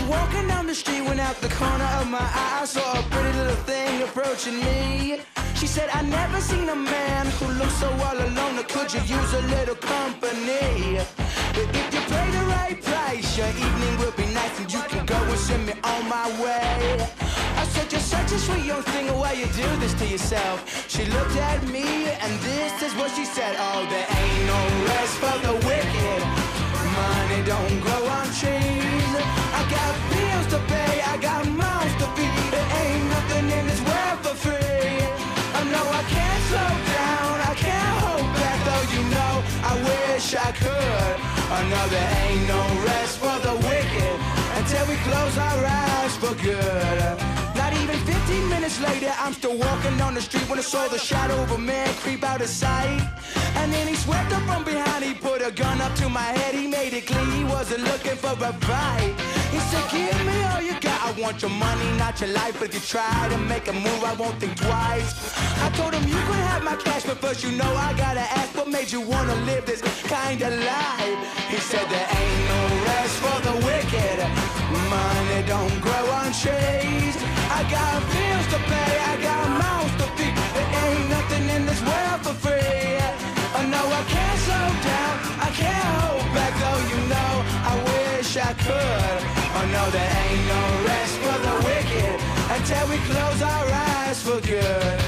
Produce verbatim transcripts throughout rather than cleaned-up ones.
walking down the street when out the corner of my eye I saw a pretty little thing approaching me. She said, I never seen a man who looks so all alone. Could you use a little company? But if you pay the right price, your evening will be nice and you can go and send me on my way. I said, you're such a sweet young thing, why you do this to yourself? She looked at me and this is what she said. Oh, there ain't no rest for the wicked. Money don't grow on trees. I got bills to pay, I got mouths to feed. There ain't nothing in this world for free. I know I can't slow down, I can't hold back, though you know I wish I could. I know there ain't no rest for the wicked until we close our eyes for good. Not even fifteen minutes later, I'm still walking down the street when I saw the shadow of a man creep out of sight. And then he swept up from behind, he put a gun up to my head, he made it clear he wasn't looking for a fight. He said, give me all you got, I want your money, not your life. But if you try to make a move, I won't think twice. I told him you could have my cash, but first you know I gotta ask, what made you wanna live this kind of life? He said, there ain't no rest for the wicked. Money don't grow on trees. I got bills to pay, I got mouths to feed. There ain't nothing in this world for free. Oh no, I can't slow down, I can't hold back, though you know I wish I could. Oh no, there ain't no rest for the wicked until we close our eyes for good.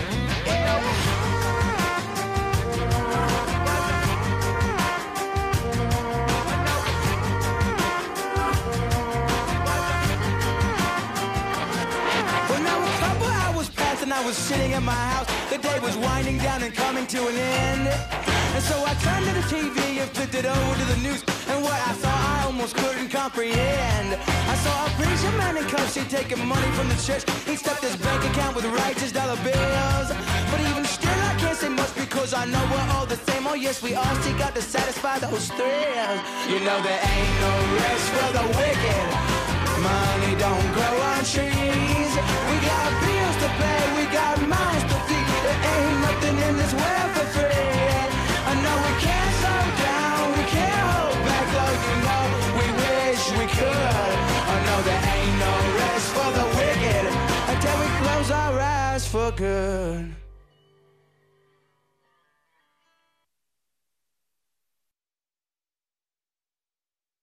I was sitting at my house, the day was winding down and coming to an end. And so I turned to the T V and flipped it over to the news, and what I saw I almost couldn't comprehend. I saw a preacher man in cuffs, he'd taken money from the church. He stuffed his bank account with righteous dollar bills. But even still I can't say much because I know we're all the same. Oh yes, we all seek out to satisfy those thrills. You know there ain't no rest for the wicked. Money don't grow on trees. We got bills to pay, we got mouths to feed. There ain't nothing in this world for free. I know we can't slow down, we can't hold back, though you know we wish we could. I know there ain't no rest for the wicked until we close our eyes for good.